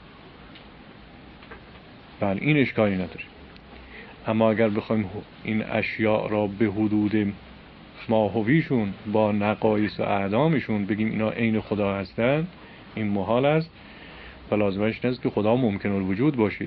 بله، این اشکالی نداره. اما اگر بخوایم این اشیاء را به حدود ماهویشون با نقایص و اعدامشون بگیم اینا عین خدا هستند، این محال است و لازمش نیست که خدا ممکن الوجود باشه.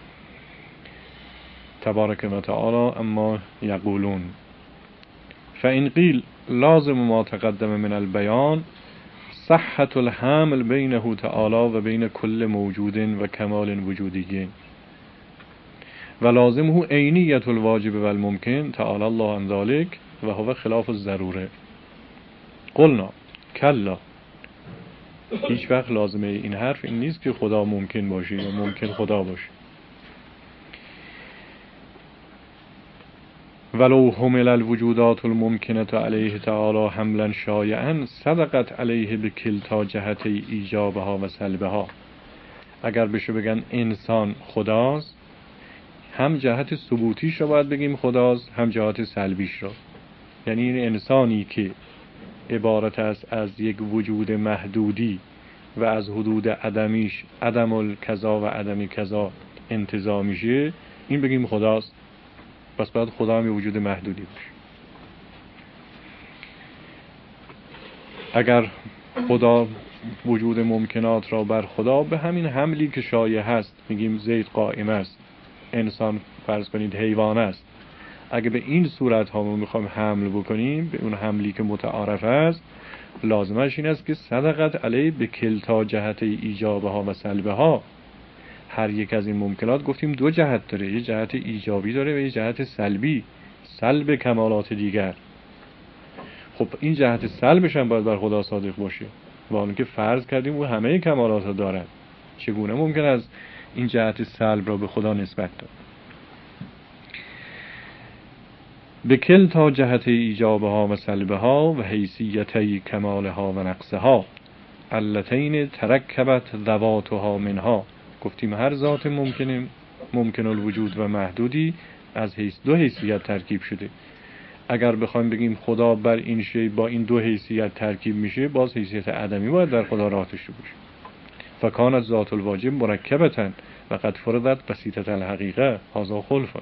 تبارک و تعالی اما یقولون فإن قیل لازم ما تقدم من البیان صحة الحمل بینه تعالی و بین کل موجود و کمال وجودی و لازمه عینیت الواجب و الممکن تعالی الله عن ذلك و هو خلاف الضروره. قلنا کلا، هیچ وقت لازمه این حرف این نیست که خدا ممکن باشه یا ممکن خدا باشه. ولو حمل الوجودات الممکنه علیه تعالی حملا شایعا صدقت علیه بکلتا جهت ایجابها و سلبها. اگر بشه بگن انسان خداست، هم جهت ثبوتیش رو باید بگیم خداست، هم جهت سلبیش رو. یعنی این انسانی که عبارت است از یک وجود محدودی و از حدود عدمیش عدم الکذا و عدم کذا انتزاع میشه، این بگیم خداست. پس باید خدا هم وجود محدودی باشه. اگر خدا وجود ممکنات را بر خدا به همین حملی که شایع هست، میگیم زید قائم است، انسان فرض کنید حیوان است، اگه به این صورت ها ما میخوایم حمل بکنیم، به اون حملی که متعارف است، لازمش این است که صدقت علیه به کلتا جهت ایجابها و سلبها. هر یک از این ممکنات گفتیم دو جهت داره، یه جهت ایجابی داره و یه جهت سلبی، سلب کمالات دیگر. خب این جهت سلبش هم باید بر خدا صادق باشه، با اون که فرض کردیم او همه کمالات رو دارد. چگونه ممکن است این جهت سلب را به خدا نسبت داد؟ به کلتا جهت ایجابها و سلبها و حیثیتی کمالها و نقصها اللتین ترکبت ذواتها منها. گفتیم هر ذات ممکن ممکن الوجود و محدودی از حیث دو حیثیت ترکیب شده. اگر بخوایم بگیم خدا بر این شی با این دو حیثیت ترکیب میشه، باز حیثیت عدمی باید در خدا راه داشته باشه. فکانت ذات الواجب مرکبتن و قد فرضت بسیطه الحقیقه هذا خلف.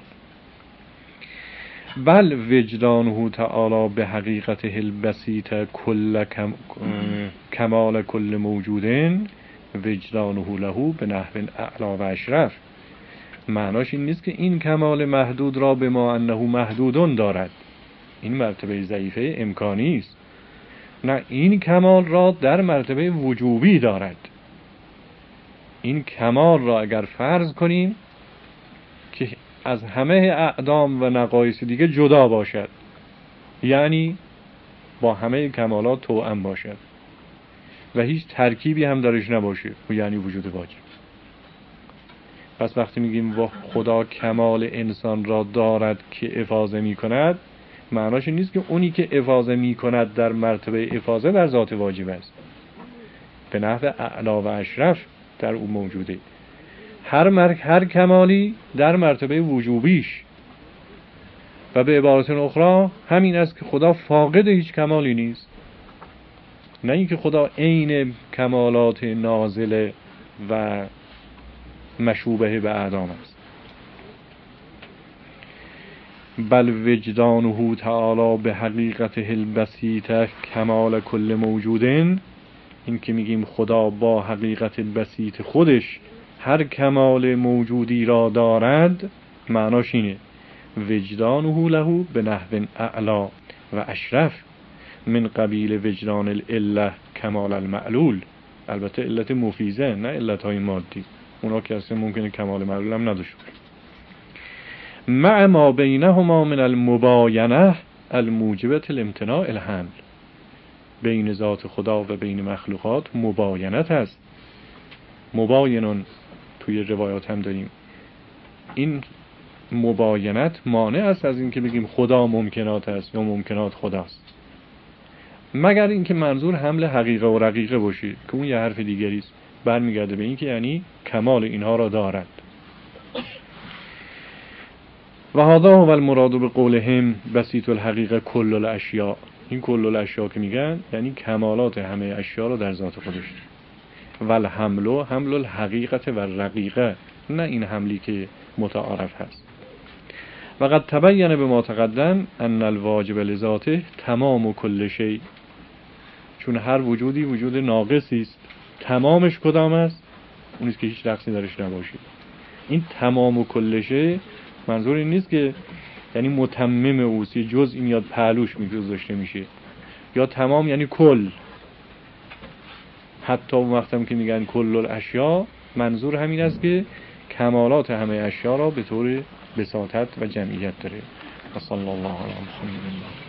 بل وجدانه تعالی به حقیقته البسیطه کل کم کمال کل موجودین وجدانه له به نحو اعلا و اشرف. معناش این نیست که این کمال محدود را به ما انه محدودون دارد، این مرتبه ضعیفه امکانی است. نه، این کمال را در مرتبه وجوبی دارد. این کمال را اگر فرض کنیم که از همه اعدام و نقایص دیگه جدا باشد، یعنی با همه کمالات توأم باشد و هیچ ترکیبی هم درش نباشه، و یعنی وجود واجب. پس وقتی میگیم خدا کمال انسان را دارد که افاضه می کند، معناش نیست که اونی که افاضه می کند در مرتبه افاضه در ذات واجب است، به نحو اعلا و اشرف در اون موجوده. هر مرک هر کمالی در مرتبه وجوبیش، و به عبارت اخرى همین است که خدا فاقد هیچ کمالی نیست، نه اینکه خدا عین کمالات نازله و مشوبه به اعدام است. بل وجدانه تعالی به حقیقت البسیطه کمال کل موجودن، این که میگیم خدا با حقیقت بسیط خودش هر کمال موجودی را دارد، معناش اینه وجدانه له به نحو اعلا و اشرف من قبیل وجدان العله کمال المعلول. البته علت مفیزه، نه علت های مادی، اونا که اصلا ممکنه کمال معلول هم نداشته باشه. مع ما بینهما من المباینه الموجبت الامتناع الحمل، بین ذات خدا و بین مخلوقات مباینت هست. مباینون توی روایات هم داریم. این مباینت مانع است از این که بگیم خدا ممکنات است یا ممکنات خداست، مگر اینکه منظور حمل حقیقه و رقیقه باشه که اون یه حرف دیگری است، برمیگرده به این که یعنی کمال اینها را دارد. و هذا هو المراد به قولهم بسیط الحقیقه کل الاشیاء. این کل الاشیاء که میگن یعنی کمالات همه اشیاء را در ذات خودش. و الحمل حمل الحقیقه و رقیقه، نه این حملی که متعارف هست. و قد تبین به ما تقدم ان الواجب لذاته تمام کل شیء، چون هر وجودی وجود ناقصی است. تمامش کدام است؟ اون است که هیچ نقصی درش نباشه. این تمام کل شیء منظور این نیست که یعنی متمم اوست، یه جز این یاد پهلوش میگذاشته میشه، یا تمام یعنی کل. حتی اون وقتم که میگن کل الاشیاء، منظور همین است که کمالات همه اشیاء را به طور بساطت و جمعیت داره. صلی الله علیه و سلم.